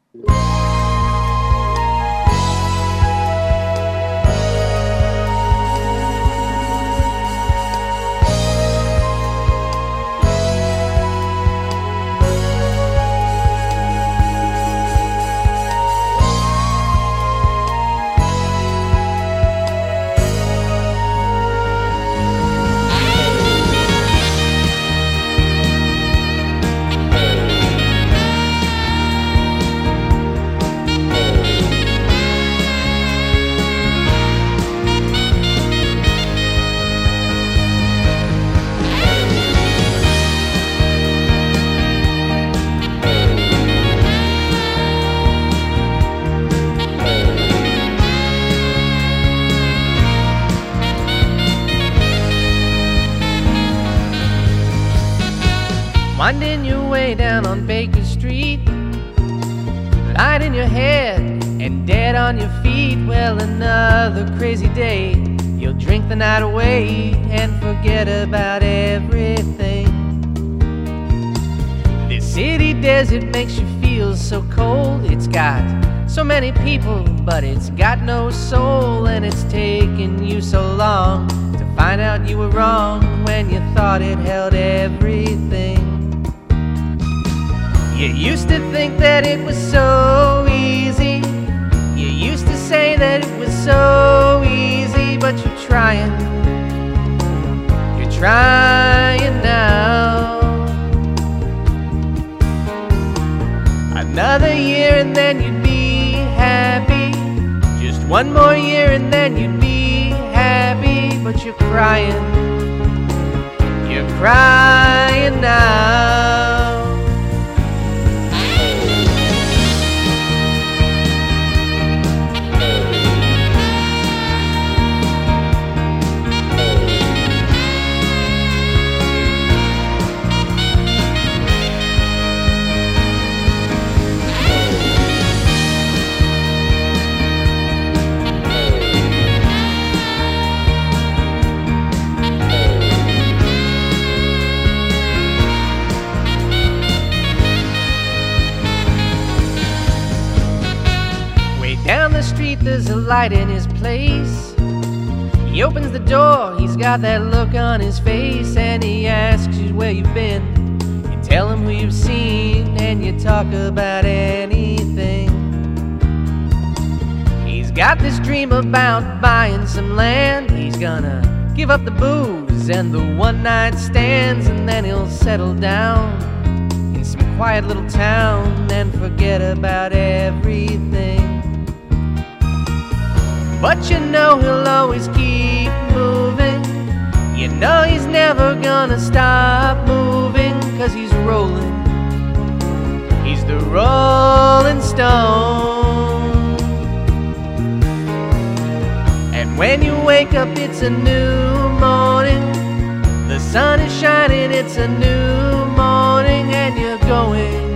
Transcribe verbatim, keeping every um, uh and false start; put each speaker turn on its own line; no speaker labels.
Winding your way down on Baker Street, light in your head and dead on your feet. Well, another crazy day. You'll drink the night away and forget about everything. This city desert makes you feel so cold. It's got so many people, but it's got no soul. And it's taken you so long to find out you were wrong when you thought it held everything. You used to think that it was so easy. You used to say that it was so easy, but you're trying. You're trying now. Another year and then you'd be happy. Just one more year and then you'd be happy, but you're crying. You're crying now. Down the street there's a light in his place. He opens the door, he's got that look on his face, and he asks you where you've been. You tell him who you've seen, and you talk about anything. He's got this dream about buying some land. He's gonna give up the booze and the one-night stands, and then he'll settle down in some quiet little town and forget about everything. But you know he'll always keep moving. You know he's never gonna stop moving, 'cause he's rolling. He's the Rolling Stone. And when you wake up it's a new morning. The sun is shining, it's a new morning, and you're going